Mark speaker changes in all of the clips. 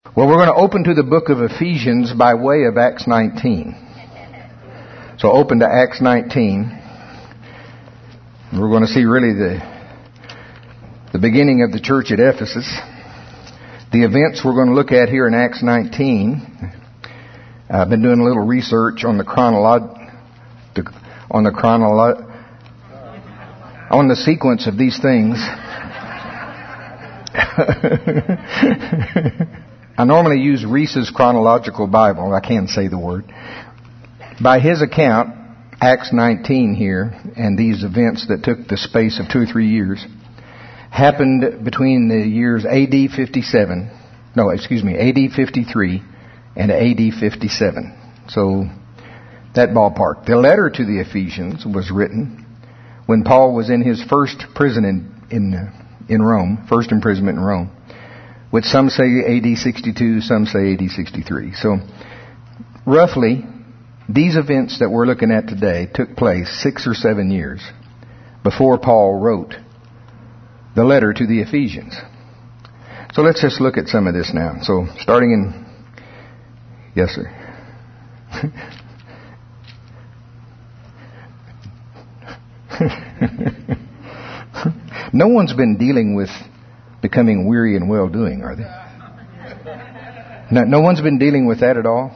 Speaker 1: Well, we're going to open to the book of Ephesians by way of Acts 19. So open to Acts 19. We're going to see really the beginning of the church at Ephesus. The events we're going to look at here in Acts 19. I've been doing a little research on the sequence of these things. I normally use Reese's Chronological Bible. I can't say the word. By his account, Acts 19 here, and these events that took the space of 2 or 3 years, happened between the years AD 53 and AD 57. So, that ballpark. The letter to the Ephesians was written when Paul was in his first prison in Rome, first imprisonment in Rome, which some say AD 62, some say AD 63. So, roughly, these events that we're looking at today took place 6 or 7 years before Paul wrote the letter to the Ephesians. So let's just look at some of this now. So, starting in... Yes, sir. No one's been dealing with becoming weary and well-doing, are they? No one's been dealing with that at all?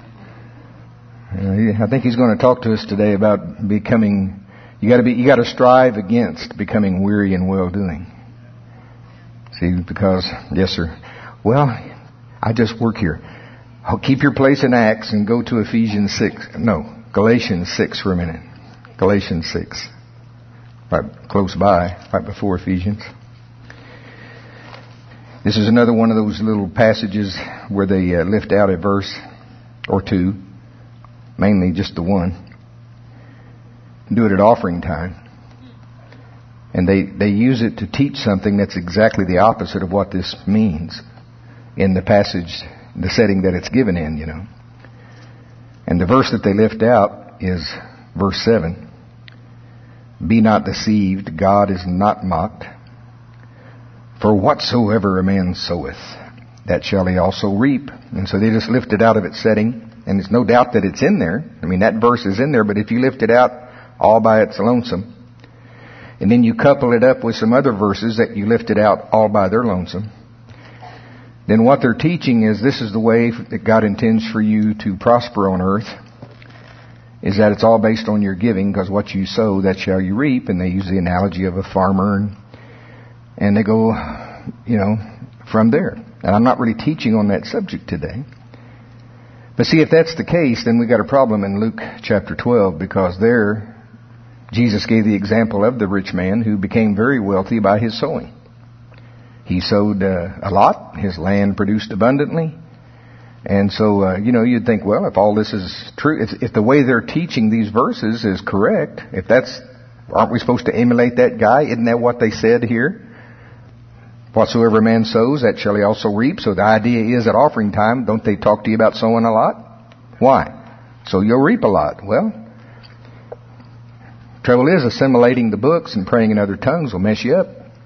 Speaker 1: I think he's going to talk to us today about becoming... You got to strive against becoming weary and well-doing. See, because... Yes, sir. Well, I just work here. I'll keep your place in Acts and go to Ephesians 6. No, Galatians 6 for a minute. Galatians 6. Right close by, right before Ephesians. This is another one of those little passages where they lift out a verse or two, mainly just the one. Do it at offering time. And they use it to teach something that's exactly the opposite of what this means in the passage, the setting that it's given in, you know. And the verse that they lift out is verse 7. Be not deceived, God is not mocked. For whatsoever a man soweth, that shall he also reap. And so they just lift it out of its setting. And there's no doubt that it's in there. I mean, that verse is in there, but if you lift it out all by its lonesome, and then you couple it up with some other verses that you lifted out all by their lonesome, then what they're teaching is this is the way that God intends for you to prosper on earth, is that it's all based on your giving, because what you sow, that shall you reap. And they use the analogy of a farmer, and they go, from there. And I'm not really teaching on that subject today. But see, if that's the case, then we got a problem in Luke chapter 12, because there, Jesus gave the example of the rich man who became very wealthy by his sowing. He sowed a lot. His land produced abundantly. And so, you'd think, well, if all this is true, if the way they're teaching these verses is correct, aren't we supposed to emulate that guy? Isn't that what they said here? Whatsoever a man sows, that shall he also reap. So the idea is at offering time, don't they talk to you about sowing a lot? Why? So you'll reap a lot. Well, trouble is assimilating the books and praying in other tongues will mess you up.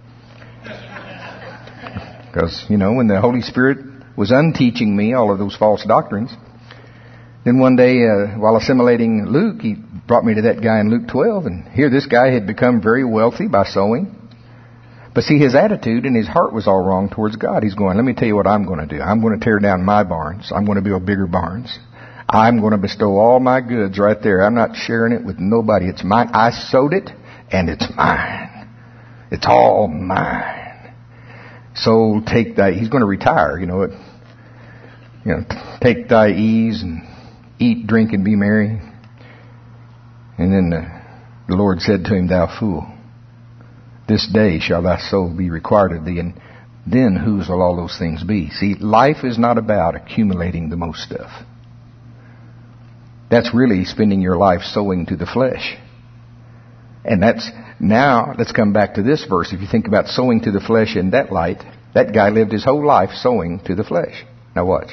Speaker 1: Because, when the Holy Spirit was unteaching me all of those false doctrines, then one day, while assimilating Luke, he brought me to that guy in Luke 12, and here this guy had become very wealthy by sowing. But see, his attitude and his heart was all wrong towards God. He's going, let me tell you what I'm going to do. I'm going to tear down my barns. I'm going to build bigger barns. I'm going to bestow all my goods right there. I'm not sharing it with nobody. It's mine. I sowed it, and it's mine. It's all mine. So he's going to retire, take thy ease and eat, drink, and be merry. And then the Lord said to him, thou fool, this day shall thy soul be required of thee, and then whose will all those things be? See, life is not about accumulating the most stuff. That's really spending your life sowing to the flesh. And now, let's come back to this verse. If you think about sowing to the flesh in that light, that guy lived his whole life sowing to the flesh. Now watch.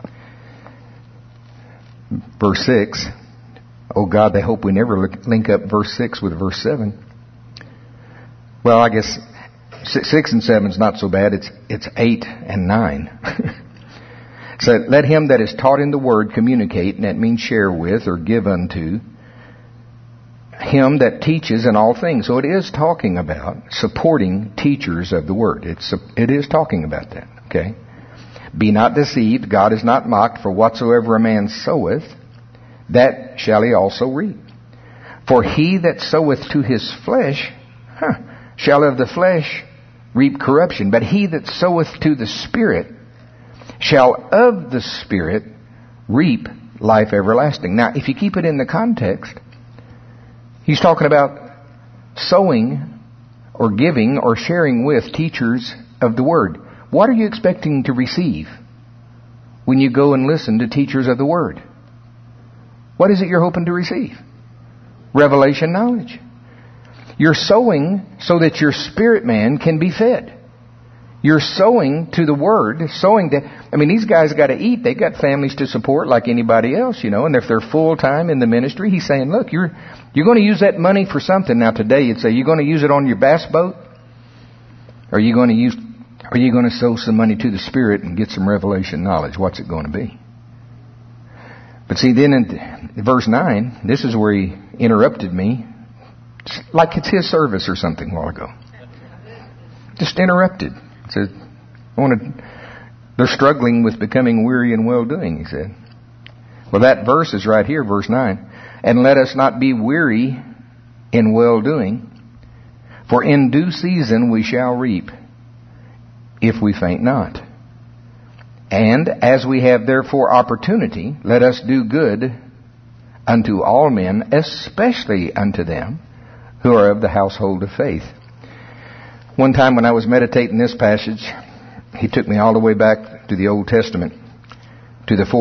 Speaker 1: Verse 6. Oh God, they hope we never link up verse 6 with verse 7. Well, I guess 6 and 7 is not so bad. It's 8 and 9. So let him that is taught in the word communicate, and that means share with or give unto him that teaches in all things. So it is talking about supporting teachers of the word. It is talking about that. Okay? Be not deceived, God is not mocked, for whatsoever a man soweth, that shall he also reap. For he that soweth to his flesh, shall of the flesh reap corruption. But he that soweth to the Spirit, shall of the Spirit reap life everlasting. Now, if you keep it in the context, he's talking about sowing or giving or sharing with teachers of the Word. What are you expecting to receive when you go and listen to teachers of the Word? What is it you're hoping to receive? Revelation knowledge. You're sowing so that your spirit man can be fed. You're sowing to the Word, these guys got to eat. They've got families to support like anybody else, and if they're full-time in the ministry, he's saying, look, you're going to use that money for something. Now today you'd say, you're going to use it on your bass boat? Or are you going to sow some money to the Spirit and get some revelation knowledge? What's it going to be? But see, then in verse 9, this is where he interrupted me, like it's his service or something a while ago. Just interrupted. Said, they're struggling with becoming weary in well-doing, he said. Well, that verse is right here, verse 9. And let us not be weary in well-doing, for in due season we shall reap, if we faint not. And as we have therefore opportunity, let us do good unto all men, especially unto them who are of the household of faith. One time when I was meditating this passage, he took me all the way back to the Old Testament, to the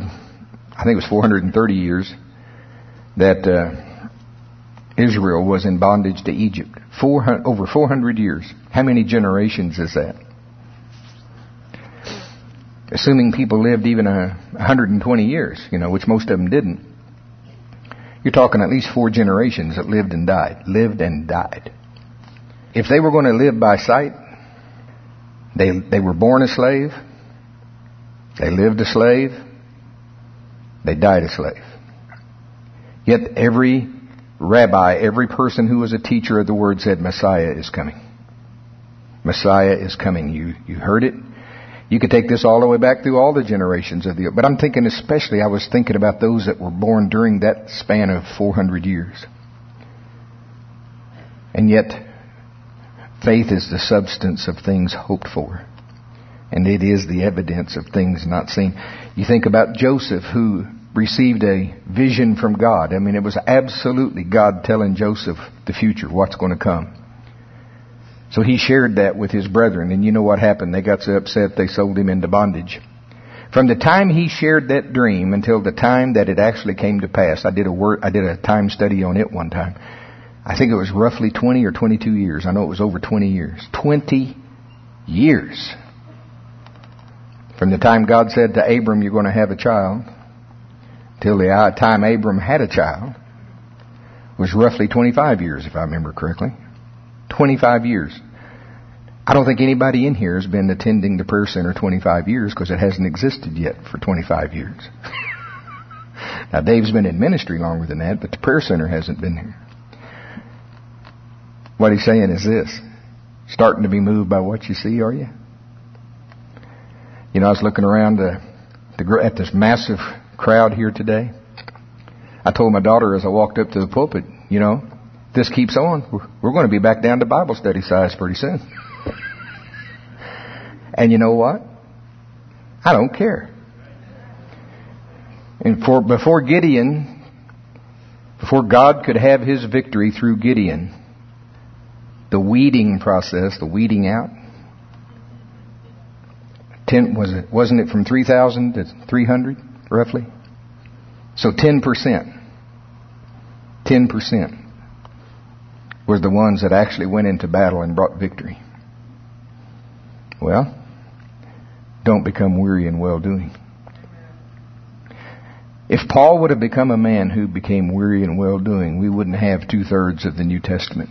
Speaker 1: 430 years that Israel was in bondage to Egypt. Over 400 years. How many generations is that? Assuming people lived even 120 years, which most of them didn't. You're talking at least 4 generations that lived and died. If they were going to live by sight, they were born a slave, they lived a slave, they died a slave. Yet every rabbi, every person who was a teacher of the Word said, Messiah is coming. Messiah is coming. You heard it. You could take this all the way back through all the generations of but I'm thinking I was thinking about those that were born during that span of 400 years. And yet, faith is the substance of things hoped for. And it is the evidence of things not seen. You think about Joseph, who received a vision from God. It was absolutely God telling Joseph the future, what's going to come. So he shared that with his brethren. And you know what happened? They got so upset they sold him into bondage. From the time he shared that dream until the time that it actually came to pass, I did a time study on it one time. I think it was roughly 20 or 22 years. I know it was over 20 years. 20 years. From the time God said to Abram, you're going to have a child, till the time Abram had a child, was roughly 25 years, if I remember correctly. 25 years. I don't think anybody in here has been attending the prayer center 25 years because it hasn't existed yet for 25 years. Now, Dave's been in ministry longer than that, but the prayer center hasn't been here. What he's saying is this. Starting to be moved by what you see, are you? I was looking around at this massive crowd here today. I told my daughter as I walked up to the pulpit, this keeps on, we're going to be back down to Bible study size pretty soon. And you know what? I don't care. And before God could have his victory through Gideon, the weeding process, the weeding out, wasn't it from 3,000 to 300 roughly? So 10% were the ones that actually went into battle and brought victory. Well, don't become weary in well-doing. If Paul would have become a man who became weary in well-doing, we wouldn't have 2/3 of the New Testament.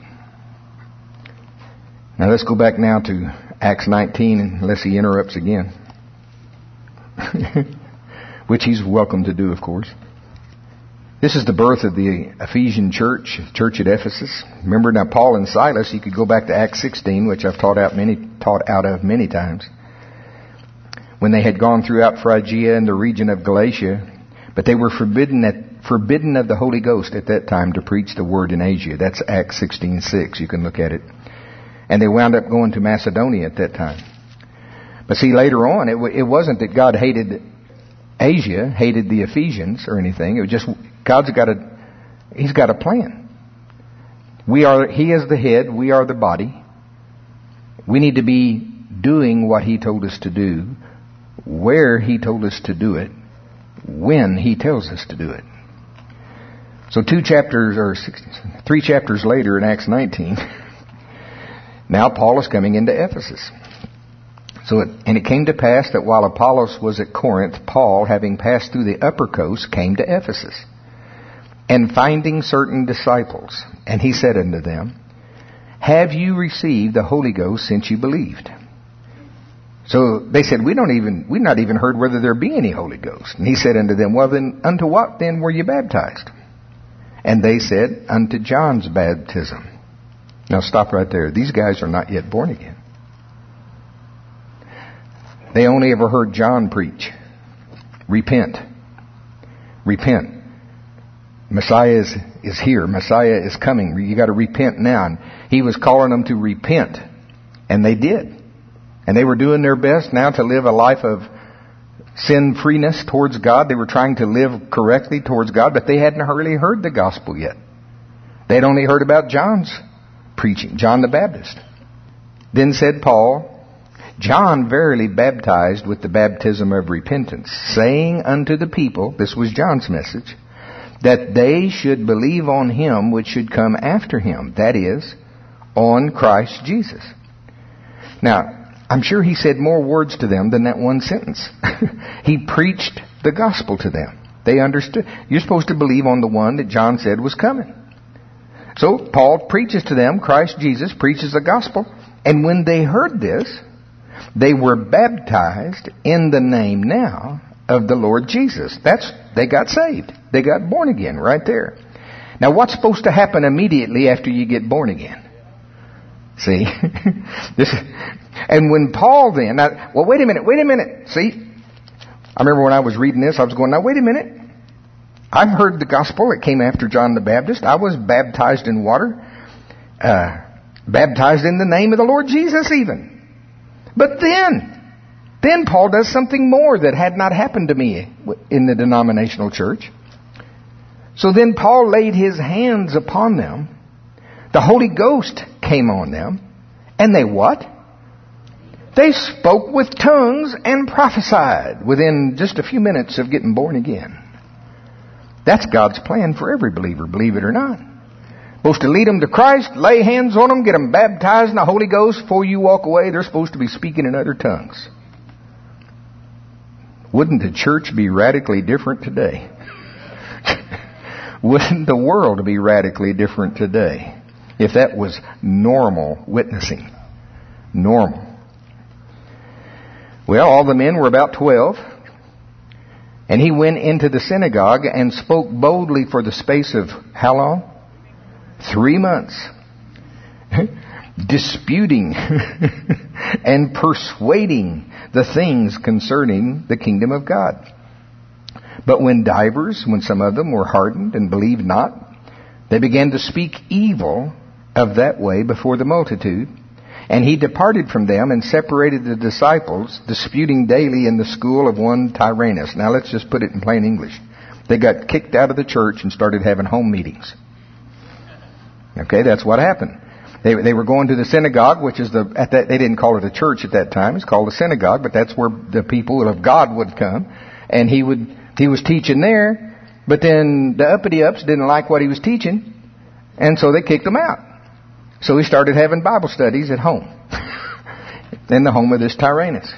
Speaker 1: Now let's go back now to Acts 19, unless he interrupts again. which he's welcome to do, of course. This is the birth of the Ephesian church at Ephesus. Remember now, Paul and Silas, you could go back to Acts 16, which I've taught out of many times. When they had gone throughout Phrygia and the region of Galatia, but they were forbidden of the Holy Ghost at that time to preach the word in Asia. That's Acts 16:6. You can look at it. And they wound up going to Macedonia at that time. But see, later on, it wasn't that God hated Asia, hated the Ephesians or anything. It was just He's got a plan. He is the head, we are the body. We need to be doing what He told us to do, where He told us to do it, when He tells us to do it. So 3 chapters later in Acts 19, now Paul is coming into Ephesus. And it came to pass that while Apollos was at Corinth, Paul, having passed through the upper coast, came to Ephesus. And finding certain disciples, and he said unto them, Have you received the Holy Ghost since you believed? So they said, We've not even heard whether there be any Holy Ghost. And he said unto them, Well then, unto what then were you baptized? And they said, Unto John's baptism. Now stop right there. These guys are not yet born again. They only ever heard John preach. Repent. Repent. Messiah is here. Messiah is coming. You got to repent now. And he was calling them to repent. And they did. And they were doing their best now to live a life of sin-freeness towards God. They were trying to live correctly towards God, but they hadn't really heard the gospel yet. They'd only heard about John's preaching, John the Baptist. Then said Paul, John verily baptized with the baptism of repentance, saying unto the people, this was John's message, that they should believe on him which should come after him, that is, on Christ Jesus. Now, I'm sure he said more words to them than that one sentence. He preached the gospel to them. They understood. You're supposed to believe on the one that John said was coming. So Paul preaches to them, Christ Jesus preaches the gospel. And when they heard this, they were baptized in the name now of the Lord Jesus. They got saved. They got born again right there. Now what's supposed to happen immediately after you get born again? See? And when Paul then, wait a minute. See? I remember when I was reading this, I was going, now wait a minute. I've heard the gospel. It came after John the Baptist. I was baptized in water. Baptized in the name of the Lord Jesus even. But then Paul does something more that had not happened to me in the denominational church. So then Paul laid his hands upon them. The Holy Ghost came on them. And they what? They spoke with tongues and prophesied within just a few minutes of getting born again. That's God's plan for every believer, believe it or not. Supposed to lead them to Christ, lay hands on them, get them baptized in the Holy Ghost. Before you walk away, they're supposed to be speaking in other tongues. Wouldn't the church be radically different today? Wouldn't the world be radically different today if that was normal witnessing? Normal. Well, all the men were about 12. And he went into the synagogue and spoke boldly for the space of how long? 3 months. Disputing and persuading the things concerning the kingdom of God. But when some of them were hardened and believed not, they began to speak evil of that way before the multitude. And he departed from them and separated the disciples, disputing daily in the school of one Tyrannus. Now let's just put it in plain English. They got kicked out of the church and started having home meetings. Okay, that's what happened. They were going to the synagogue, which is they didn't call it a church at that time. It's called a synagogue, but that's where the people of God would come. And he was teaching there, but then the uppity-ups didn't like what he was teaching, and so they kicked him out. So he started having Bible studies at home, in the home of this Tyrannus.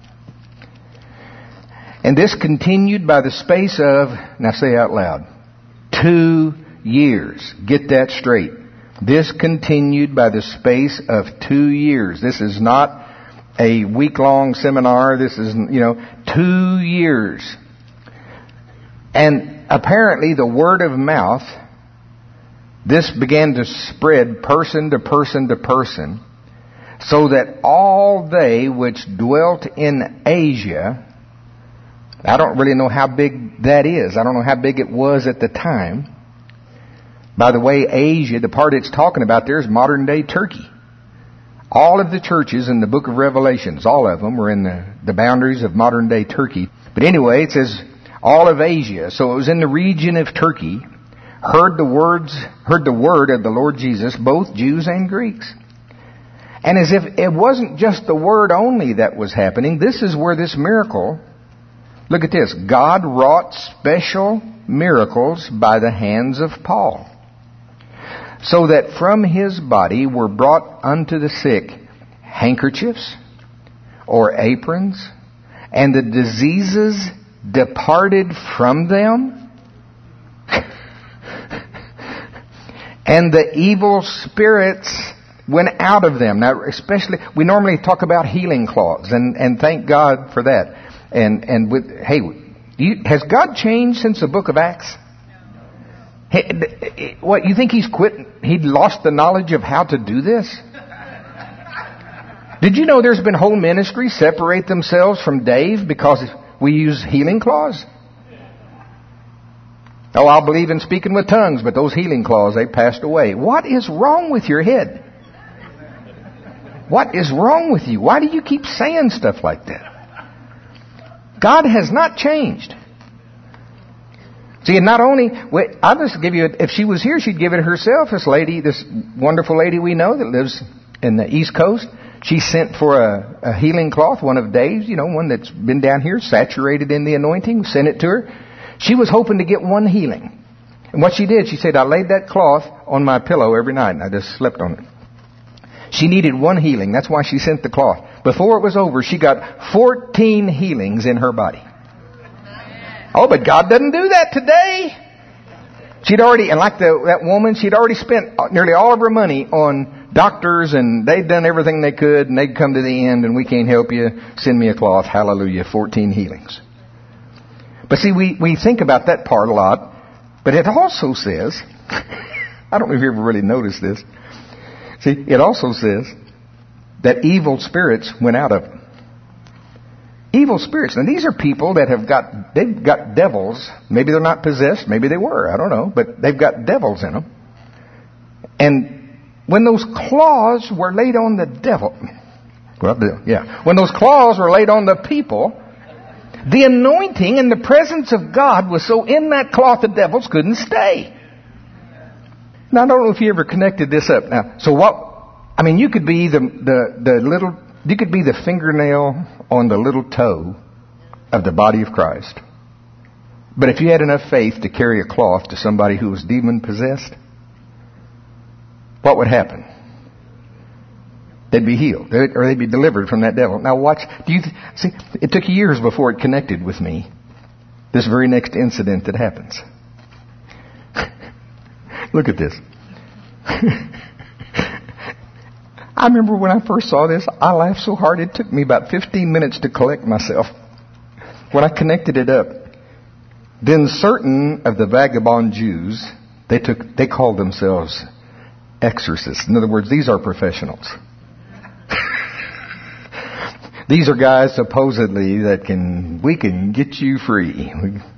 Speaker 1: And this continued by the space of, now say out loud, 2 years. Get that straight. This continued by the space of 2 years. This is not a week-long seminar. This is, 2 years. And apparently the word of mouth, this began to spread person to person to person, so that all they which dwelt in Asia, I don't really know how big that is. I don't know how big it was at the time. By the way, Asia, the part it's talking about there is modern day Turkey. All of the churches in the book of Revelations, all of them were in the boundaries of modern day Turkey. But anyway, it says all of Asia. So it was in the region of Turkey, heard the word of the Lord Jesus, both Jews and Greeks. And as if it wasn't just the word only that was happening, this is where this miracle, look at this, God wrought special miracles by the hands of Paul, so that from his body were brought unto the sick handkerchiefs or aprons, and the diseases departed from them, and the evil spirits went out of them. Now, especially, we normally talk about healing cloths, and thank God for that. And has God changed since the book of Acts? What, you think he's quit? He'd lost the knowledge of how to do this? Did you know there's been whole ministries separate themselves from Dave because we use healing cloths? Oh, I'll believe in speaking with tongues, but those healing cloths, they passed away. What is wrong with your head? What is wrong with you? Why do you keep saying stuff like that? God has not changed. See, and not only, I'll just give you, if she was here, she'd give it herself. This lady, this wonderful lady we know that lives in the East Coast, she sent for a healing cloth, one of Dave's, one that's been down here, saturated in the anointing, sent it to her. She was hoping to get one healing. And what she did, she said, I laid that cloth on my pillow every night and I just slept on it. She needed one healing. That's why she sent the cloth. Before it was over, she got 14 healings in her body. Oh, but God doesn't do that today. She'd already, and like that woman, she'd already spent nearly all of her money on doctors, and they'd done everything they could, and they'd come to the end, and we can't help you. Send me a cloth. Hallelujah. 14 healings. But see, we think about that part a lot, but it also says, I don't know if you ever really noticed this. See, it also says that evil spirits went out of them. Evil spirits. And these are people that they've got devils. Maybe they're not possessed. Maybe they were. I don't know. But they've got devils in them. And when those claws were laid on the devil, when those claws were laid on the people, the anointing and the presence of God was so in that cloth the devils couldn't stay. Now, I don't know if you ever connected this up. Now, so you could be you could be the fingernail on the little toe of the body of Christ. But if you had enough faith to carry a cloth to somebody who was demon possessed, what would happen? They'd be healed, or they'd be delivered from that devil. Now watch, see, it took years before it connected with me, this very next incident that happens. Look at this. I remember when I first saw this, I laughed so hard it took me about 15 minutes to collect myself. When I connected it up, then certain of the vagabond Jews, they called themselves exorcists. In other words, these are professionals. These are guys supposedly that we can get you free.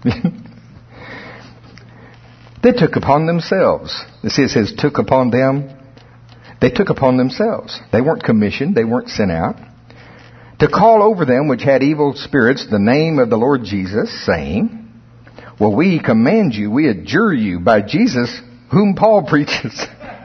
Speaker 1: They took upon themselves. It says took upon them. They took upon themselves. They weren't commissioned. They weren't sent out. To call over them which had evil spirits the name of the Lord Jesus, saying, well, we command you, we adjure you by Jesus whom Paul preaches.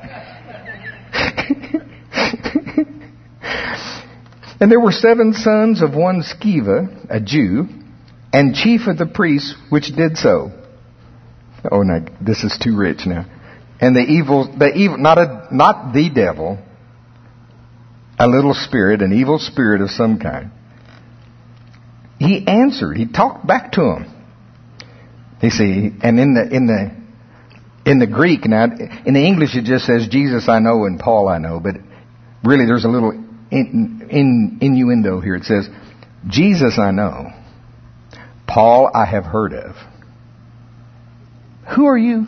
Speaker 1: And there were 7 sons of one Sceva, a Jew, and chief of the priests which did so. Oh, no, this is too rich now. And the evil, not the devil, a little spirit, an evil spirit of some kind. He answered. He talked back to him. You see, and in the Greek, now in the English it just says Jesus I know and Paul I know, but really there's a little innuendo here. It says, Jesus I know, Paul I have heard of. Who are you?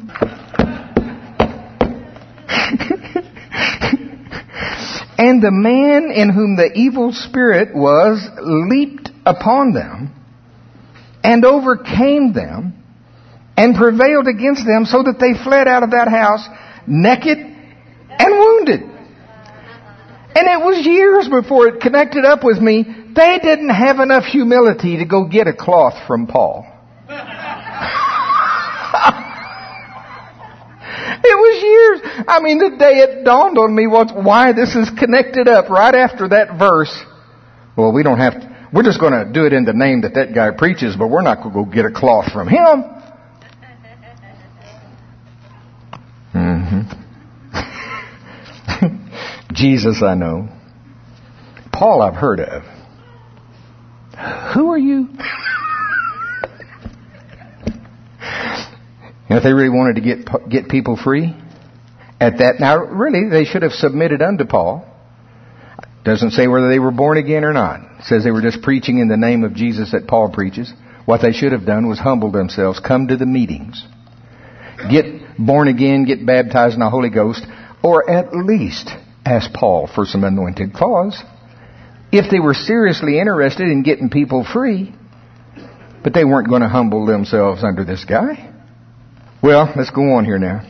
Speaker 1: And the man in whom the evil spirit was leaped upon them and overcame them and prevailed against them so that they fled out of that house naked and wounded. And it was years before it connected up with me. They didn't have enough humility to go get a cloth from Paul. It was years. I mean, the day it dawned on me why this is connected up right after that verse. Well, we don't have to. We're just going to do it in the name that guy preaches, but we're not going to go get a cloth from him. Jesus I know. Paul I've heard of. Who are you? And if they really wanted to get people free at that, now really they should have submitted unto Paul. Doesn't say whether they were born again or not. It says they were just preaching in the name of Jesus that Paul preaches. What they should have done was humble themselves, come to the meetings, get born again, get baptized in the Holy Ghost, or at least ask Paul for some anointed cloths if they were seriously interested in getting people free. But they weren't going to humble themselves under this guy. Well, let's go on here now.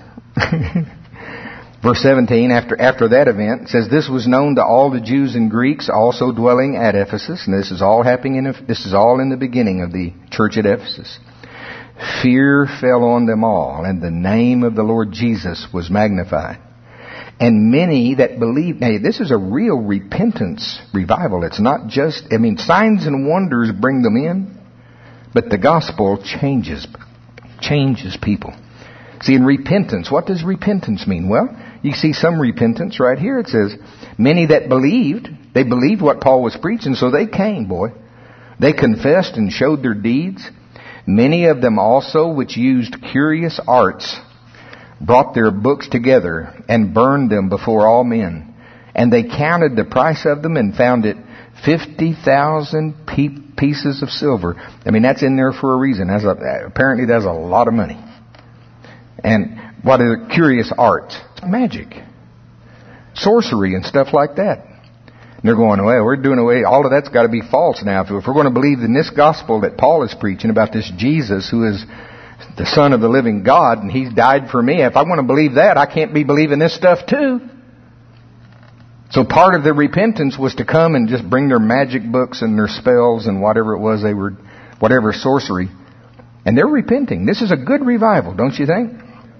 Speaker 1: Verse 17, after that event, it says, this was known to all the Jews and Greeks also dwelling at Ephesus. And this is all in the beginning of the church at Ephesus. Fear fell on them all, and the name of the Lord Jesus was magnified. And many that believed. Now, this is a real repentance revival. It's not just, signs and wonders bring them in, but the gospel changes people. See, in repentance, what does repentance mean? Well, you see some repentance right here. It says, many that believed, they believed what Paul was preaching, so they came, boy. They confessed and showed their deeds. Many of them also, which used curious arts, brought their books together and burned them before all men. And they counted the price of them and found it 50,000 pieces of silver. That's in there for a reason. Apparently that's a lot of money. And what are curious arts? Magic, sorcery, and stuff like that. And they're going, well, we're doing away. All of that's got to be false now. If we're going to believe in this gospel that Paul is preaching about this Jesus who is the Son of the living God and He's died for me, if I want to believe that, I can't be believing this stuff too. So part of their repentance was to come and just bring their magic books and their spells and whatever it was whatever sorcery. And they're repenting. This is a good revival, don't you think?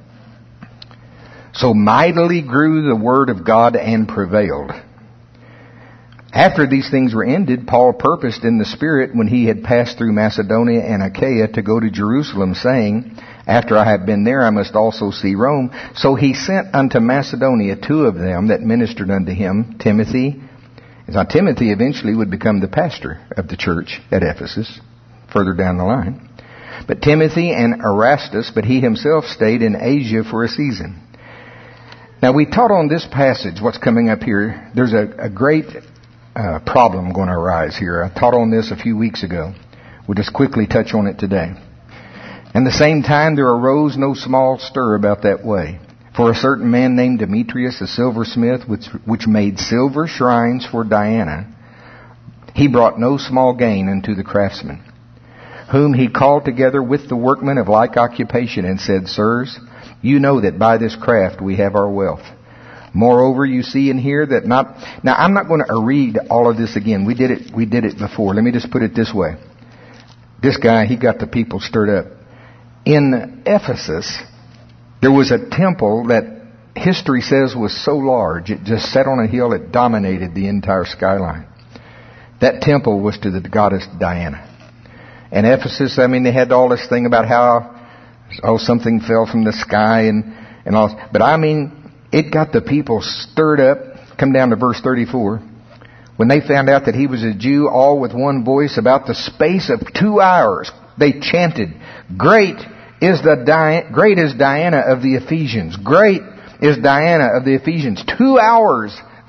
Speaker 1: So mightily grew the word of God and prevailed. After these things were ended, Paul purposed in the Spirit when he had passed through Macedonia and Achaia to go to Jerusalem, saying, after I have been there, I must also see Rome. So he sent unto Macedonia 2 of them that ministered unto him, Timothy. Now Timothy eventually would become the pastor of the church at Ephesus, further down the line. But Timothy and Erastus, but he himself stayed in Asia for a season. Now we taught on this passage, what's coming up here. There's a great problem going to arise here. I taught on this a few weeks ago. We'll just quickly touch on it today. And the same time there arose no small stir about that way. For a certain man named Demetrius, a silversmith, which made silver shrines for Diana, he brought no small gain unto the craftsmen, whom he called together with the workmen of like occupation, and said, Sirs, you know that by this craft we have our wealth. Moreover, you see and hear that not... Now, I'm not going to read all of this again. We did it before. Let me just put it this way. This guy, he got the people stirred up. In Ephesus, there was a temple that history says was so large, it just sat on a hill, it dominated the entire skyline. That temple was to the goddess Diana. And Ephesus, they had all this thing about how, something fell from the sky and all. But it got the people stirred up. Come down to verse 34. When they found out that he was a Jew, all with one voice, about the space of 2 hours, they chanted, Great is Diana of the Ephesians. Great is Diana of the Ephesians. 2 hours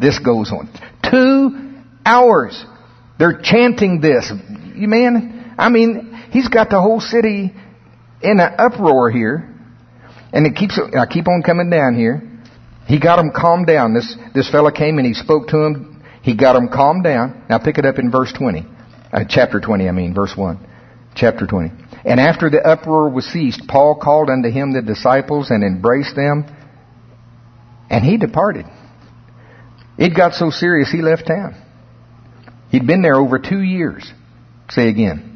Speaker 1: this goes on. 2 hours. They're chanting this. You man, I mean, he's got the whole city in an uproar here. And I keep on coming down here. He got them calmed down. This fella came and he spoke to him. He got them calmed down. Now pick it up in verse 20. Chapter 20, verse 1. Chapter 20. And after the uproar was ceased, Paul called unto him the disciples and embraced them. And he departed. It got so serious he left town. He'd been there over 2 years. Say again.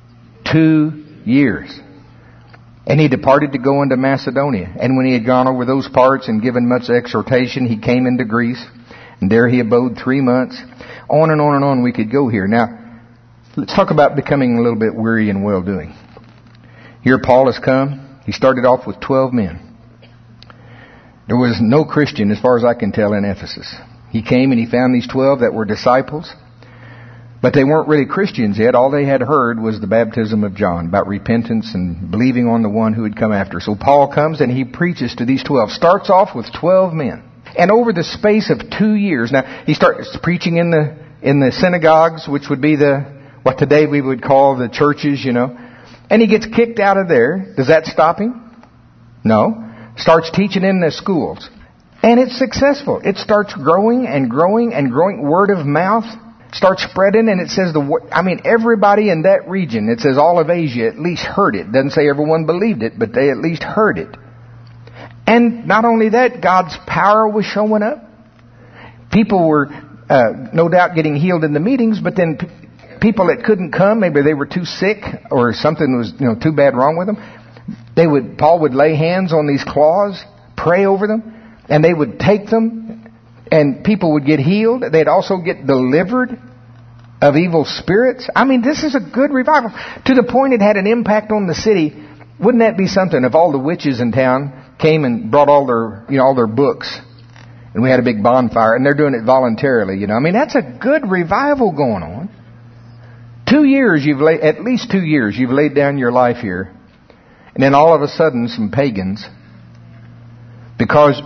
Speaker 1: 2 years. And he departed to go into Macedonia. And when he had gone over those parts and given much exhortation, he came into Greece. And there he abode 3 months. On and on and on we could go here. Now, let's talk about becoming a little bit weary and well-doing. Here Paul has come. He started off with 12 men. There was no Christian, as far as I can tell, in Ephesus. He came and he found these 12 that were disciples. But they weren't really Christians yet. All they had heard was the baptism of John, about repentance and believing on the one who had come after. So Paul comes and he preaches to these 12. Starts off with 12 men. And over the space of 2 years, now he starts preaching in the synagogues, which would be what today we would call the churches, And he gets kicked out of there. Does that stop him? No. Starts teaching in the schools. And it's successful. It starts growing and growing and growing. Word of mouth starts spreading, and it says everybody in that region, it says all of Asia at least heard it. It doesn't say everyone believed it, but they at least heard it. And not only that, God's power was showing up. People were no doubt getting healed in the meetings, but then people that couldn't come, maybe they were too sick or something was too bad wrong with them. Paul would lay hands on these claws, pray over them, and they would take them, and people would get healed. They'd also get delivered of evil spirits. This is a good revival. To the point it had an impact on the city. Wouldn't that be something if all the witches in town came and brought all their books, and we had a big bonfire, and they're doing it voluntarily, that's a good revival going on. 2 years at least 2 years you've laid down your life here, and then all of a sudden some pagans, because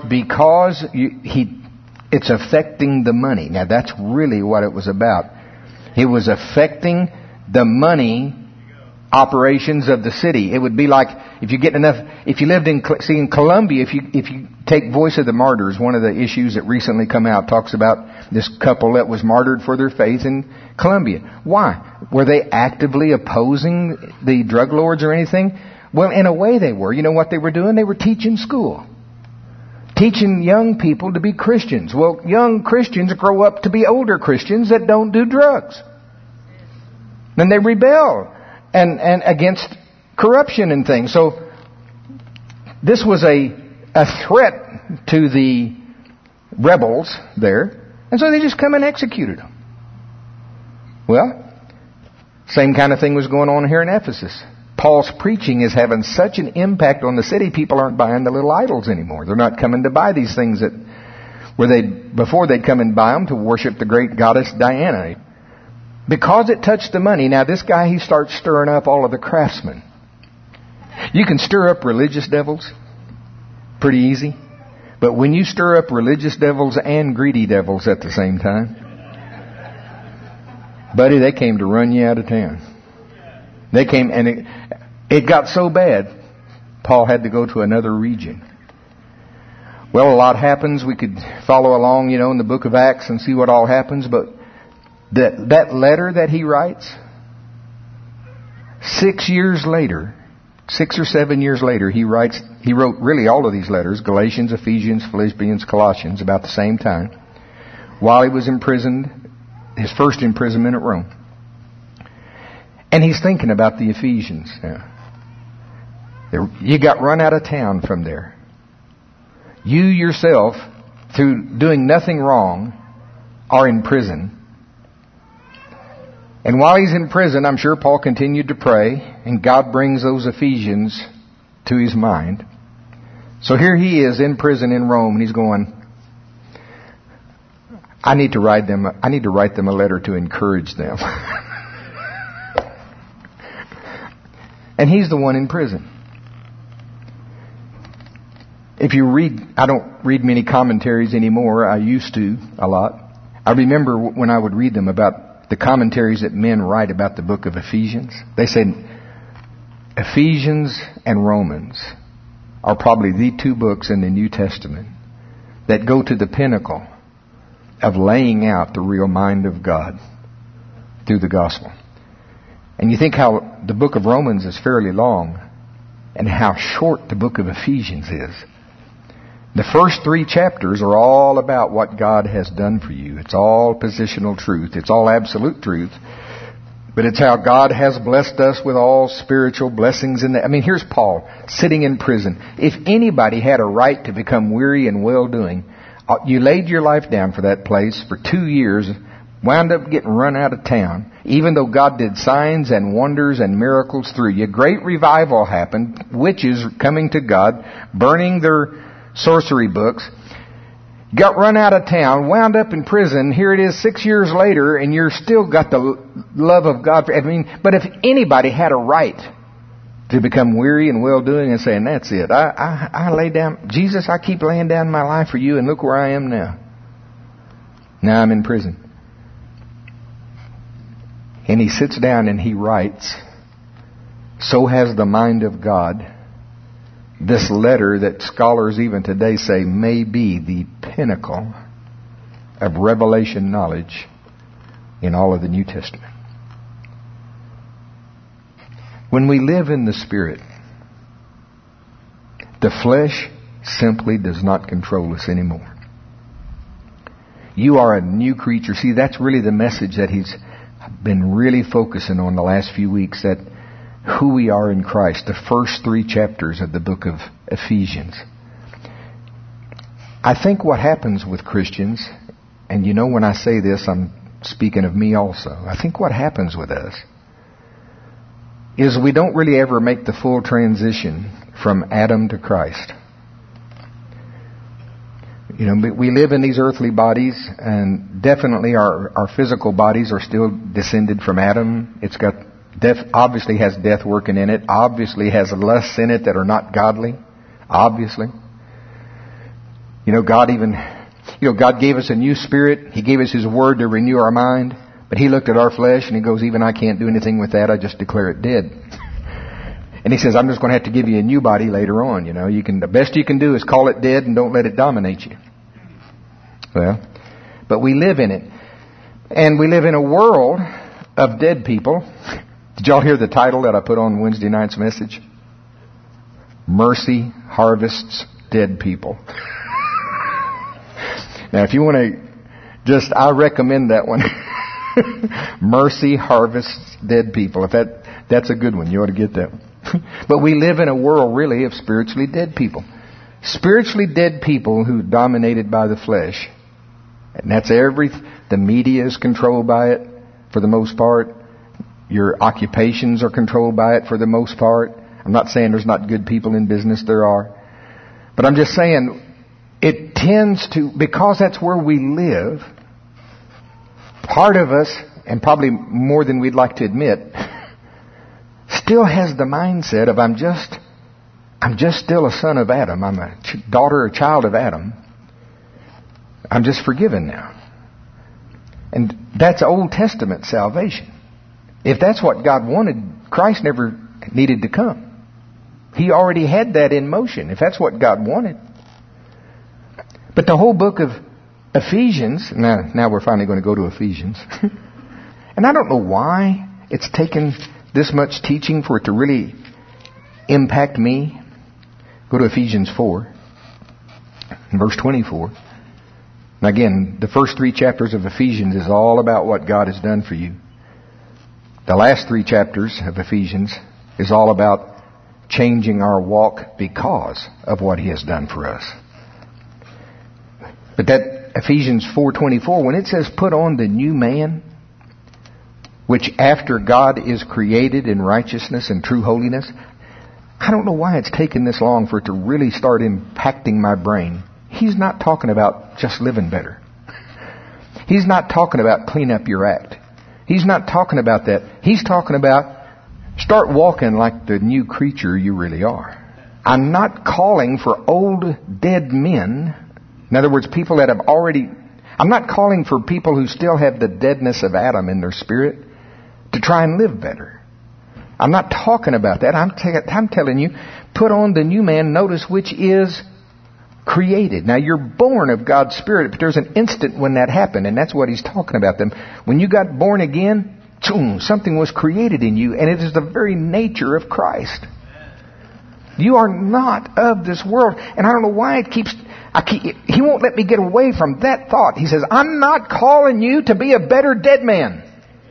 Speaker 1: it's affecting the money. Now that's really what it was about. It was affecting the money operations of the city. It would be like if you lived in Colombia, if you take Voice of the Martyrs, one of the issues that recently come out talks about this couple that was martyred for their faith in Colombia. Why? Were they actively opposing the drug lords or anything? Well, in a way they were. You know what they were doing? They were teaching school. Teaching young people to be Christians. Well, young Christians grow up to be older Christians that don't do drugs. Then they rebel and against corruption and things. So this was a threat to the rebels there. And so they just come and executed them. Well, same kind of thing was going on here in Ephesus. Paul's preaching is having such an impact on the city, people aren't buying the little idols anymore. They're not coming to buy these things before they'd come and buy them to worship the great goddess Diana. Because it touched the money, now this guy, he starts stirring up all of the craftsmen. You can stir up religious devils pretty easy. But when you stir up religious devils and greedy devils at the same time, buddy, they came to run you out of town. They came, and it got so bad, Paul had to go to another region. Well, a lot happens. We could follow along, in the book of Acts and see what all happens. But that letter that he writes, 6 years later, 6 or 7 years later, he wrote really all of these letters, Galatians, Ephesians, Philippians, Colossians, about the same time, while he was imprisoned, his first imprisonment at Rome. And he's thinking about the Ephesians now. You got run out of town from there. You yourself, through doing nothing wrong, are in prison. And while he's in prison, I'm sure Paul continued to pray, and God brings those Ephesians to his mind. So here he is in prison in Rome, and he's going, I need to write them a letter to encourage them. And he's the one in prison. If you read, I don't read many commentaries anymore. I used to a lot. I remember when I would read them about the commentaries that men write about the book of Ephesians. They said Ephesians and Romans are probably the two books in the New Testament that go to the pinnacle of laying out the real mind of God through the gospel. And you think how the book of Romans is fairly long and how short the book of Ephesians is. The first 3 chapters are all about what God has done for you. It's all positional truth. It's all absolute truth. But it's how God has blessed us with all spiritual blessings in the... I mean, here's Paul sitting in prison. If anybody had a right to become weary and well-doing, you laid your life down for that place for 2 years, wound up getting run out of town, even though God did signs and wonders and miracles through you. Great revival happened. Witches coming to God, burning their sorcery books, got run out of town, wound up in prison. Here it is 6 years later, and you're still got the love of God. I mean, but if anybody had a right to become weary and well-doing and saying, that's it, I lay down, Jesus, I keep laying down my life for you, and look where I am now. Now I'm in prison. And he sits down and he writes, so has the mind of God. This letter that scholars even today say may be the pinnacle of revelation knowledge in all of the New Testament. When we live in the Spirit, the flesh simply does not control us anymore. You are a new creature. See, that's really the message that he's been really focusing on the last few weeks, that who we are in Christ, the first 3 chapters of the book of Ephesians. I think what happens with Christians, and you know when I say this, I'm speaking of me also. I think what happens with us is we don't really ever make the full transition from Adam to Christ. You know, we live in these earthly bodies, and definitely our physical bodies are still descended from Adam. It's got obviously has death working in it. Obviously has lusts in it that are not godly. Obviously. You know, God gave us a new spirit. He gave us His Word to renew our mind. But He looked at our flesh and He goes, even I can't do anything with that. I just declare it dead. And He says, I'm just going to have to give you a new body later on. You know, the best you can do is call it dead and don't let it dominate you. Well, but we live in it. And we live in a world of dead people. Did y'all hear the title that I put on Wednesday night's message? Mercy Harvests Dead People. Now, if you want to I recommend that one. Mercy Harvests Dead People. If that's a good one, you ought to get that one. But we live in a world really of spiritually dead people. Spiritually dead people who are dominated by the flesh. And that's the media is controlled by it for the most part. Your occupations are controlled by it for the most part. I'm not saying there's not good people in business, there are. But I'm just saying it tends to, because that's where we live, part of us, and probably more than we'd like to admit, still has the mindset of I'm just still a son of Adam. I'm a daughter or child of Adam. I'm just forgiven now. And that's Old Testament salvation. If that's what God wanted, Christ never needed to come. He already had that in motion, if that's what God wanted. But the whole book of Ephesians, now we're finally going to go to Ephesians. And I don't know why it's taken this much teaching for it to really impact me. Go to Ephesians 4, verse 24. Now again, the first 3 chapters of Ephesians is all about what God has done for you. The last 3 chapters of Ephesians is all about changing our walk because of what He has done for us. But that Ephesians 4:24, when it says put on the new man, which after God is created in righteousness and true holiness, I don't know why it's taken this long for it to really start impacting my brain. He's not talking about just living better. He's not talking about clean up your act. He's not talking about that. He's talking about start walking like the new creature you really are. I'm not calling for old dead men. In other words, people that have already... I'm not calling for people who still have the deadness of Adam in their spirit to try and live better. I'm not talking about that. I'm telling you, put on the new man, notice, which is created. Now, you're born of God's Spirit, but there's an instant when that happened, and that's what he's talking about them. When you got born again, something was created in you, and it is the very nature of Christ. You are not of this world. And I don't know why he won't let me get away from that thought. He says, I'm not calling you to be a better dead man.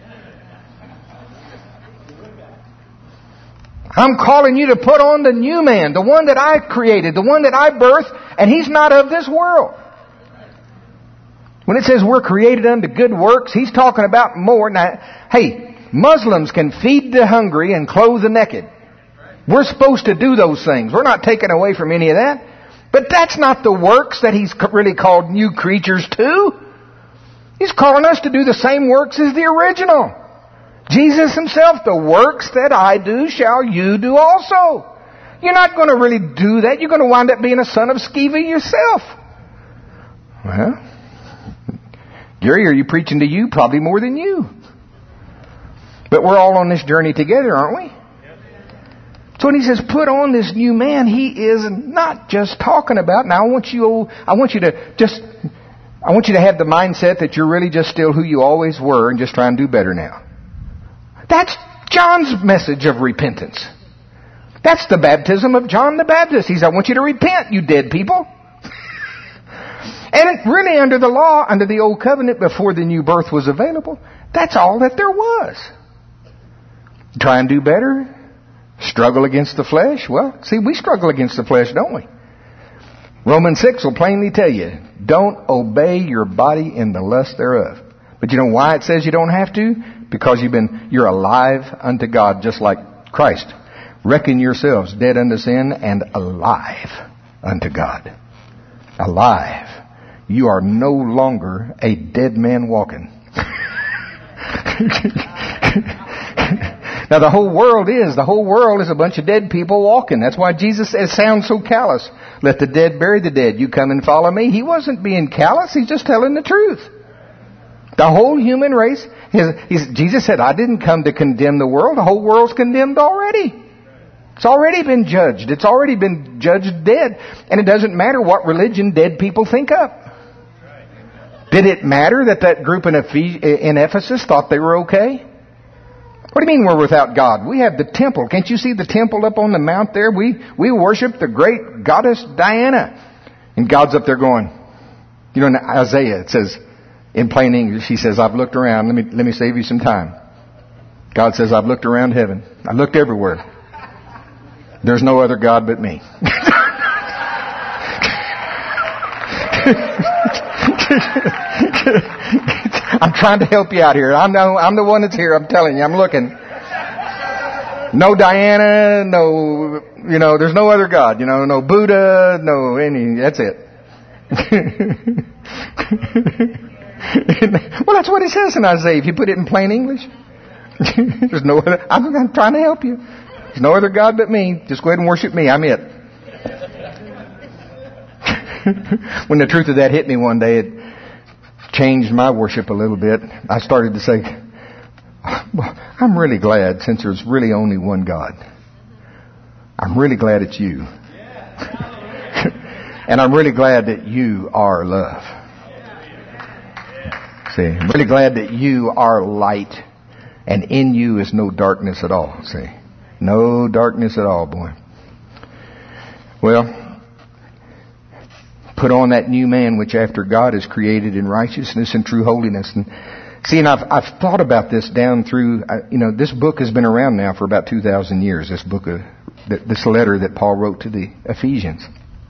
Speaker 1: I'm calling you to put on the new man, the one that I created, the one that I birthed, and he's not of this world. When it says we're created unto good works, he's talking about more. Now, hey, Muslims can feed the hungry and clothe the naked. We're supposed to do those things. We're not taken away from any of that. But that's not the works that he's really called new creatures to. He's calling us to do the same works as the original. Jesus himself, the works that I do shall you do also. You're not going to really do that. You're going to wind up being a son of Sceva yourself. Well, Gary, are you preaching to you? Probably more than you. But we're all on this journey together, aren't we? So when he says, put on this new man, he is not just talking about, now I want you to have the mindset that you're really just still who you always were and just try and do better now. That's John's message of repentance. That's the baptism of John the Baptist. He says, I want you to repent, you dead people. And it really under the law, under the old covenant, before the new birth was available, that's all that there was. Try and do better. Struggle against the flesh? Well, see, we struggle against the flesh, don't we? Romans 6 will plainly tell you, don't obey your body in the lust thereof. But you know why it says you don't have to? Because you're alive unto God, just like Christ. Reckon yourselves dead unto sin and alive unto God. Alive. You are no longer a dead man walking. Now the whole world is a bunch of dead people walking. That's why Jesus says, sounds so callous. Let the dead bury the dead. You come and follow me. He wasn't callous. He's just telling the truth. The whole human race, Jesus said, I didn't come to condemn the world. The whole world's condemned already. It's already been judged. It's already been judged dead. And it doesn't matter what religion dead people think up. Did it matter that group in Ephesus thought they were okay? What do you mean we're without God? We have the temple. Can't you see the temple up on the mount there? We worship the great goddess Diana. And God's up there going, you know, in Isaiah it says, in plain English, he says, I've looked around. Let me save you some time. God says, I've looked around heaven. I looked everywhere. There's no other God but me. I'm trying to help you out here. I'm the one that's here. I'm telling you. I'm looking. No Diana. No, there's no other God. No Buddha. No any. That's it. Well, that's what it says in Isaiah. If you put it in plain English, there's no other. I'm trying to help you. There's no other God but me. Just go ahead and worship me. I'm it. When the truth of that hit me one day, it changed my worship a little bit. I started to say, well, I'm really glad, since there's really only one God. I'm really glad it's you. And I'm really glad that you are love. See, I'm really glad that you are light, and in you is no darkness at all. See, no darkness at all, boy. Well, put on that new man which after God is created in righteousness and true holiness. And see, and I've thought about this down through, this book has been around now for about 2,000 years, this letter that Paul wrote to the Ephesians.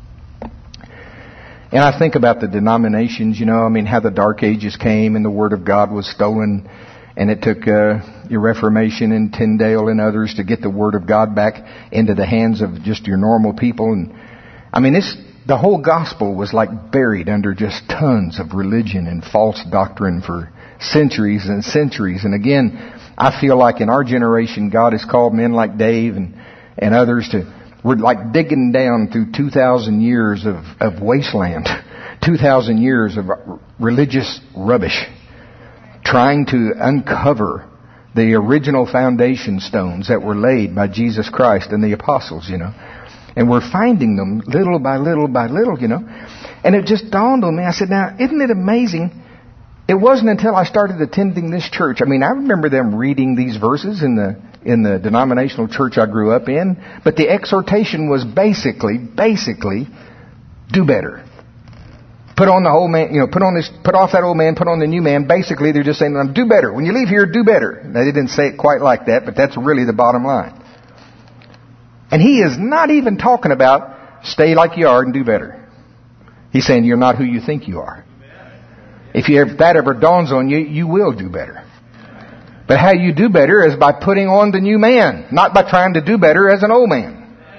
Speaker 1: And I think about the denominations, how the Dark Ages came and the Word of God was stolen, and it took your Reformation and Tyndale and others to get the Word of God back into the hands of just your normal people. And the whole gospel was like buried under just tons of religion and false doctrine for centuries and centuries. And again, I feel like in our generation, God has called men like Dave and others We're like digging down through 2,000 years of wasteland, 2,000 years of religious rubbish, trying to uncover the original foundation stones that were laid by Jesus Christ and the apostles, And we're finding them little by little by little, And it just dawned on me. I said, now, isn't it amazing? It wasn't until I started attending this church. I remember them reading these verses in the denominational church I grew up in. But the exhortation was basically, do better. Put on the whole man, put off that old man, put on the new man. Basically, they're just saying, do better. When you leave here, do better. Now, they didn't say it quite like that, but that's really the bottom line. And he is not even talking about stay like you are and do better. He's saying you're not who you think you are. If that ever dawns on you, you will do better. But how you do better is by putting on the new man, not by trying to do better as an old man.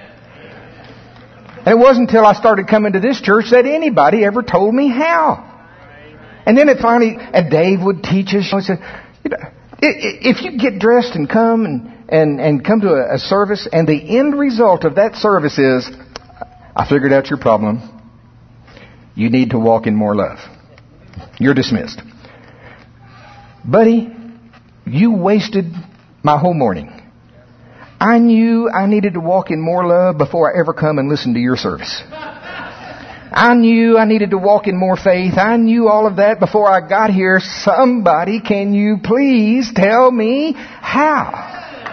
Speaker 1: And it wasn't until I started coming to this church that anybody ever told me how. And then and Dave would teach us. He said, if you get dressed and come and come to a service, and the end result of that service is, I figured out your problem. You need to walk in more love. You're dismissed. Buddy, you wasted my whole morning. I knew I needed to walk in more love before I ever come and listen to your service. I knew I needed to walk in more faith. I knew all of that before I got here. Somebody, can you please tell me how?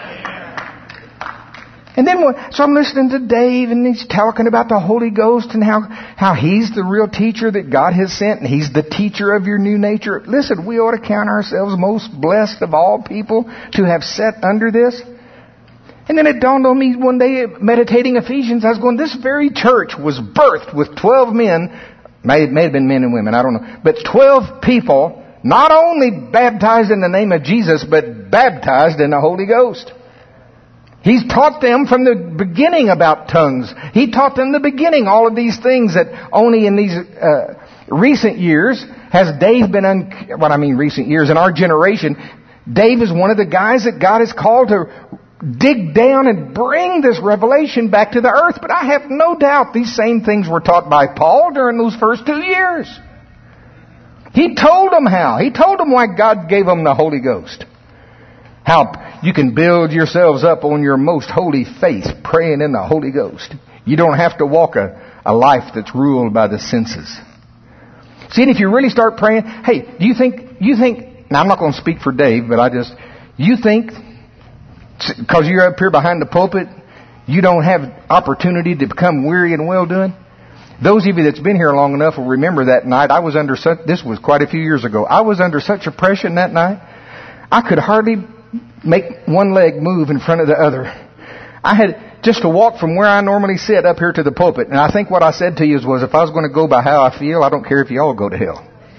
Speaker 1: And then, so I'm listening to Dave, and he's talking about the Holy Ghost and how he's the real teacher that God has sent, and he's the teacher of your new nature. Listen, we ought to count ourselves most blessed of all people to have sat under this. And then it dawned on me one day, meditating Ephesians, I was going, this very church was birthed with 12 men, may have been men and women, I don't know, but 12 people, not only baptized in the name of Jesus, but baptized in the Holy Ghost. He's taught them from the beginning about tongues. He taught them the beginning all of these things that only in these recent years has Dave been recent years in our generation. Dave is one of the guys that God has called to dig down and bring this revelation back to the earth. But I have no doubt these same things were taught by Paul during those first 2 years. He told them how. He told them why God gave them the Holy Ghost. How you can build yourselves up on your most holy faith, praying in the Holy Ghost. You don't have to walk a life that's ruled by the senses. See, and if you really start praying, hey, do you think, now I'm not going to speak for Dave, but you think, because you're up here behind the pulpit, you don't have opportunity to become weary and well-doing? Those of you that's been here long enough will remember that night. This was quite a few years ago. I was under such oppression that night, I could hardly make one leg move in front of the other. I had just to walk from where I normally sit up here to the pulpit. And I think what I said to you was, if I was going to go by how I feel, I don't care if you all go to hell.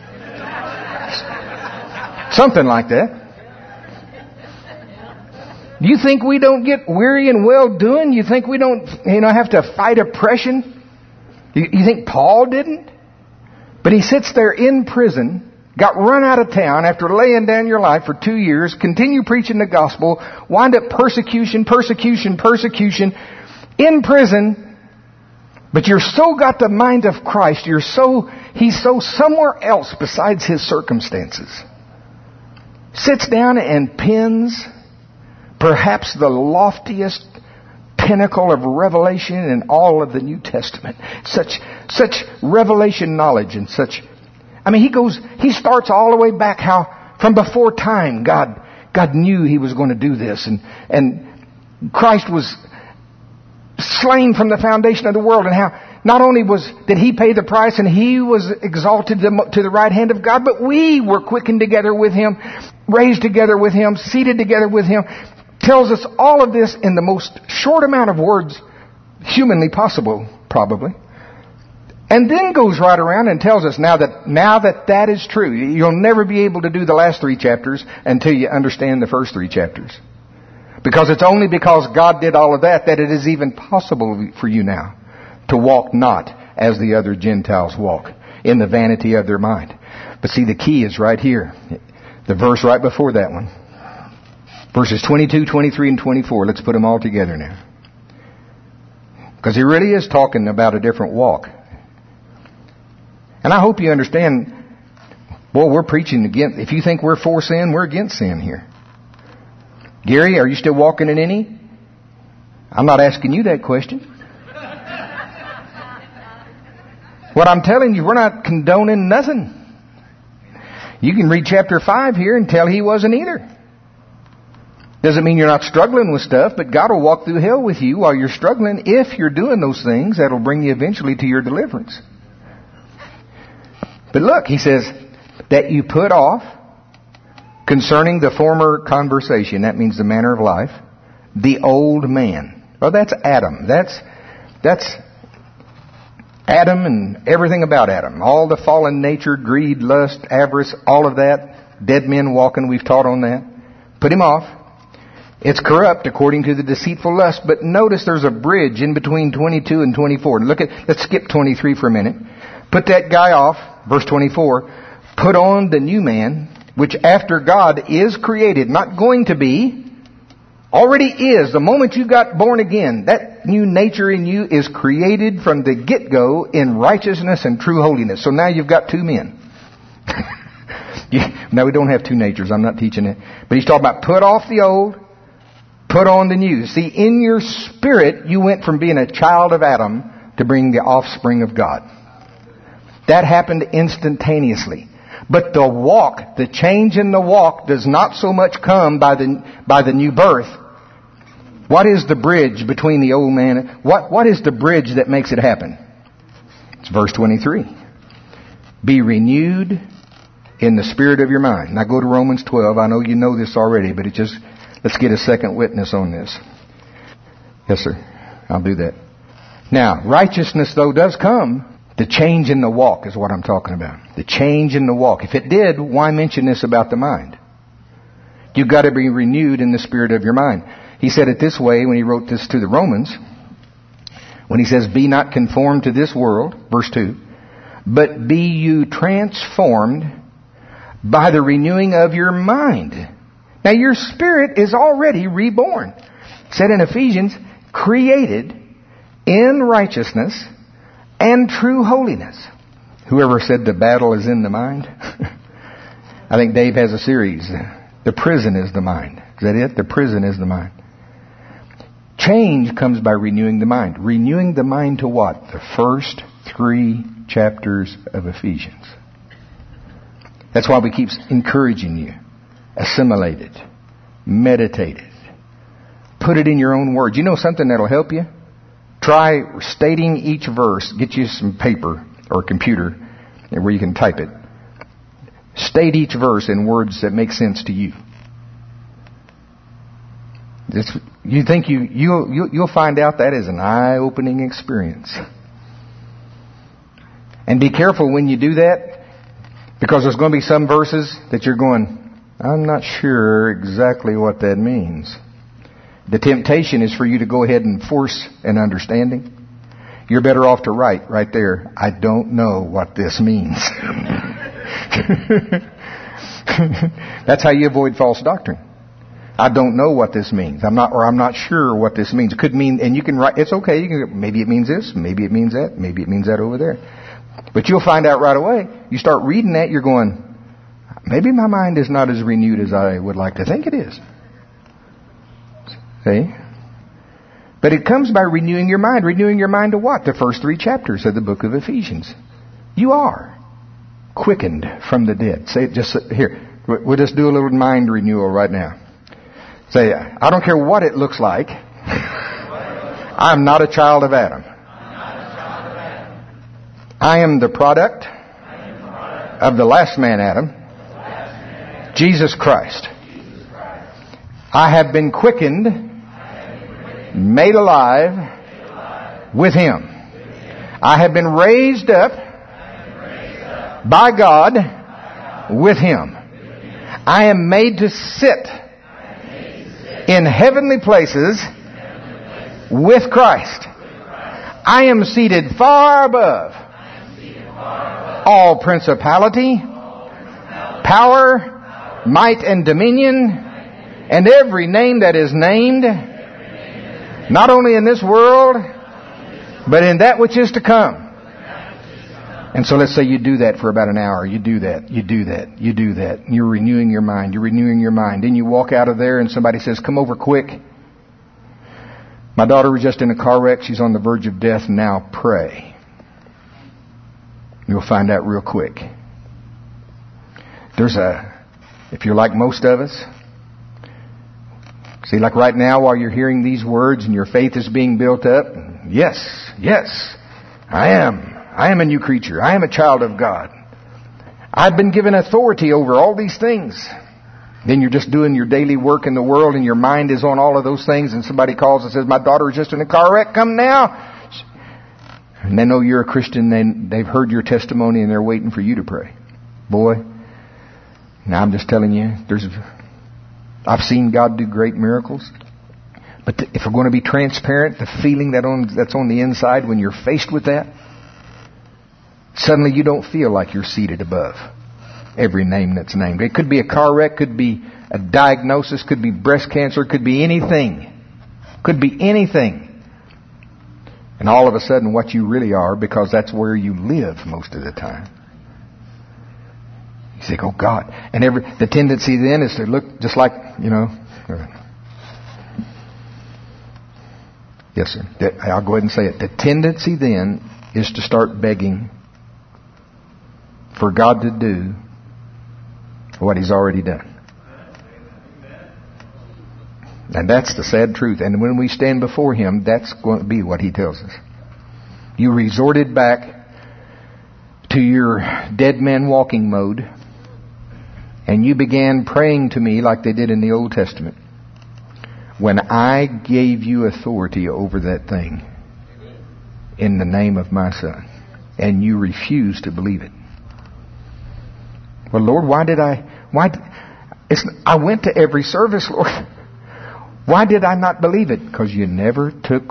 Speaker 1: Something like that. Do you think we don't get weary and well-doing? You think we don't, have to fight oppression? You think Paul didn't? But he sits there in prison, got run out of town after laying down your life for 2 years, continue preaching the gospel, wind up persecution, in prison, but you're so got the mind of Christ, he's so somewhere else besides his circumstances. Sits down and pens perhaps the loftiest pinnacle of revelation in all of the New Testament. Such revelation knowledge and such. He starts all the way back how from before time God knew he was going to do this, and Christ was slain from the foundation of the world, and how not only did he pay the price and he was exalted to the right hand of God, but we were quickened together with him, raised together with him, seated together with him. Tells us all of this in the most short amount of words humanly possible, probably. And then goes right around and tells us now that is true. You'll never be able to do the last 3 chapters until you understand the first 3 chapters. Because it's only because God did all of that it is even possible for you now to walk not as the other Gentiles walk, in the vanity of their mind. But see, the key is right here. The verse right before that one. Verses 22, 23, and 24. Let's put them all together now. Because he really is talking about a different walk. And I hope you understand, boy, we're preaching against, if you think we're for sin, we're against sin here. Gary, are you still walking in any? I'm not asking you that question. What I'm telling you, we're not condoning nothing. You can read chapter 5 here and tell he wasn't either. Doesn't mean you're not struggling with stuff, but God will walk through hell with you while you're struggling. If you're doing those things, that'll bring you eventually to your deliverance. But look, he says, that you put off concerning the former conversation, that means the manner of life, the old man. Well, that's Adam. That's Adam and everything about Adam. All the fallen nature, greed, lust, avarice, all of that. Dead men walking, we've taught on that. Put him off. It's corrupt according to the deceitful lust. But notice there's a bridge in between 22 and 24. Let's skip 23 for a minute. Put that guy off. Verse 24. Put on the new man, which after God is created, not going to be, already is. The moment you got born again, that new nature in you is created from the get-go in righteousness and true holiness. So now you've got two men. No, we don't have two natures. I'm not teaching it. But he's talking about put off the old, put on the new. See, in your spirit, you went from being a child of Adam to being the offspring of God. That happened instantaneously. But the walk, the change in the walk does not so much come by the new birth. What is the bridge between the old man? What is the bridge that makes it happen? It's verse 23. Be renewed in the spirit of your mind. Now go to Romans 12. I know you know this already, but let's get a second witness on this. Yes, sir. I'll do that. Now, righteousness, though, does come. The change in the walk is what I'm talking about. The change in the walk. If it did, why mention this about the mind? You've got to be renewed in the spirit of your mind. He said it this way when he wrote this to the Romans. When he says, be not conformed to this world, verse 2, but be you transformed by the renewing of your mind. Now your spirit is already reborn. It said in Ephesians, created in righteousness and true holiness. Whoever said the battle is in the mind? I think Dave has a series. The prison is the mind. Is that it? The prison is the mind. Change comes by renewing the mind. Renewing the mind to what? The first 3 chapters of Ephesians. That's why we keep encouraging you. Assimilate it. Meditate it. Put it in your own words. You know something that'll help you? Try stating each verse. Get you some paper or a computer where you can type it. State each verse in words that make sense to you. You think you'll find out that is an eye-opening experience. And be careful when you do that, because there's going to be some verses that you're going, I'm not sure exactly what that means. The temptation is for you to go ahead and force an understanding. You're better off to write right there, I don't know what this means. That's how you avoid false doctrine. I don't know what this means. I'm not sure what this means. It could mean, and you can write, it's okay. Maybe it means this, maybe it means that, maybe it means that over there. But you'll find out right away. You start reading that, you're going, maybe my mind is not as renewed as I would like to think it is. See? But it comes by renewing your mind. Renewing your mind to what? The first 3 chapters of the book of Ephesians. You are quickened from the dead. Say it just here. We'll just do a little mind renewal right now. Say, I don't care what it looks like. I'm not a child of Adam. I am the product of the last man Adam, Jesus Christ. I have been quickened, made alive with Him. I have been raised up by God with Him. I am made to sit in heavenly places with Christ. I am seated far above all principality, power, might, and dominion, and every name that is named, not only in this world, but in that which is to come. And so let's say you do that for about an hour. You do that. And you're renewing your mind. Then you walk out of there and somebody says, come over quick. My daughter was just in a car wreck. She's on the verge of death. Now pray. You'll find out real quick. If you're like most of us, see, like right now while you're hearing these words and your faith is being built up, yes, I am a new creature. I am a child of God. I've been given authority over all these things. Then you're just doing your daily work in the world and your mind is on all of those things, and somebody calls and says, my daughter is just in a car wreck, come now. And they know you're a Christian, they've heard your testimony and they're waiting for you to pray. Boy, now I'm just telling you, I've seen God do great miracles. But if we're going to be transparent, the feeling that's on the inside when you're faced with that, suddenly you don't feel like you're seated above every name that's named. It could be a car wreck, could be a diagnosis, could be breast cancer, could be anything. And all of a sudden what you really are, because that's where you live most of the time. You say, oh God. And the tendency then is to look just like, yes sir, I'll go ahead and say it. The tendency then is to start begging for God to do what He's already done. And that's the sad truth. And when we stand before Him, that's going to be what He tells us. You resorted back to your dead man walking mode, and you began praying to me like they did in the Old Testament, when I gave you authority over that thing in the name of my Son, and you refused to believe it. Well, Lord, I went to every service, Lord. Why did I not believe it? Because you never did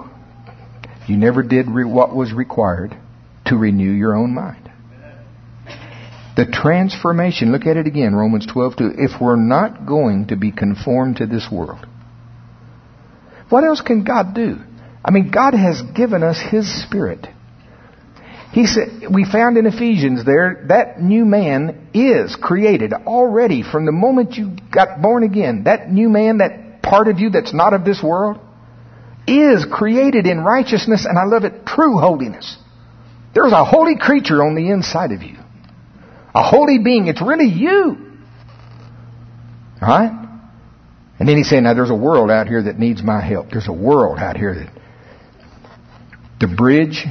Speaker 1: what was required to renew your own mind. The transformation, look at it again, Romans 12:2. If we're not going to be conformed to this world, what else can God do? I mean, God has given us His Spirit. He said, we found in Ephesians there, that new man is created already from the moment you got born again. That new man, that part of you that's not of this world, is created in righteousness, and I love it, true holiness. There's a holy creature on the inside of you. A holy being. It's really you. Alright? And then he's saying, now there's a world out here that needs my help. There's a world out here that the bridge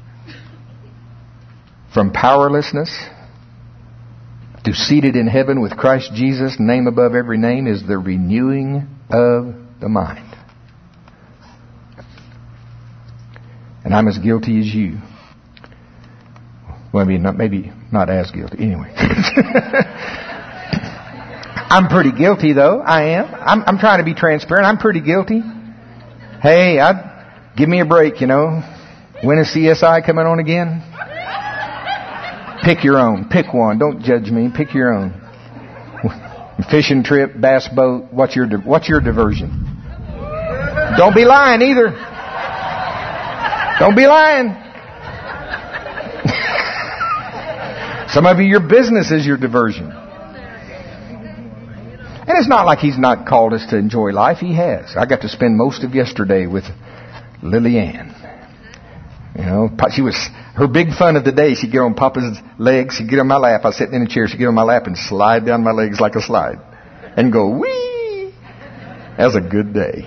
Speaker 1: from powerlessness to seated in heaven with Christ Jesus, name above every name, is the renewing of the mind. And I'm as guilty as you. Well, maybe not as guilty. Anyway. I'm pretty guilty, though. I am. I'm trying to be transparent. I'm pretty guilty. Hey, give me a break, When is CSI coming on again? Pick your own. Pick one. Don't judge me. Pick your own. Fishing trip, bass boat. What's your diversion? Don't be lying either. Don't be lying. Some of you, your business is your diversion. And it's not like He's not called us to enjoy life. He has. I got to spend most of yesterday with Lillian. Her big fun of the day. She'd get on Papa's legs. She'd get on my lap. I was sitting in a chair. She'd get on my lap and slide down my legs like a slide. And go, whee! That was a good day.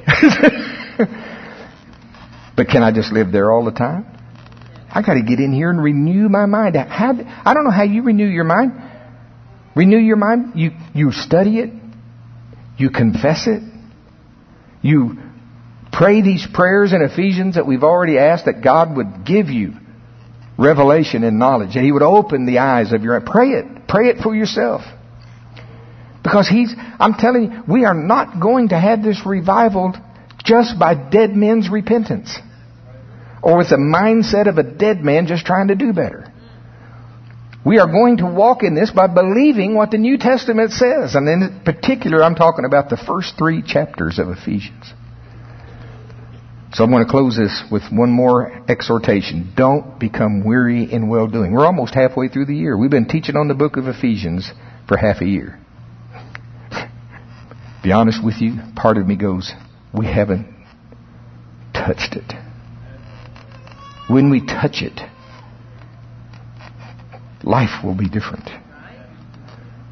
Speaker 1: But can I just live there all the time? I got to get in here and renew my mind. I don't know how you renew your mind. Renew your mind. You study it. You confess it. You pray these prayers in Ephesians that we've already asked, that God would give you revelation and knowledge, that He would open the eyes of your... Pray it. Pray it for yourself. Because I'm telling you, we are not going to have this revival just by dead men's repentance, or with the mindset of a dead man just trying to do better. We are going to walk in this by believing what the New Testament says. And in particular, I'm talking about the first 3 chapters of Ephesians. So I want to close this with one more exhortation. Don't become weary in well-doing. We're almost halfway through the year. We've been teaching on the book of Ephesians for half a year. Be honest with you, part of me goes, we haven't touched it. When we touch it, life will be different.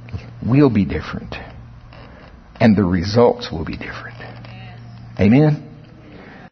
Speaker 1: We'll be different. And the results will be different. Amen?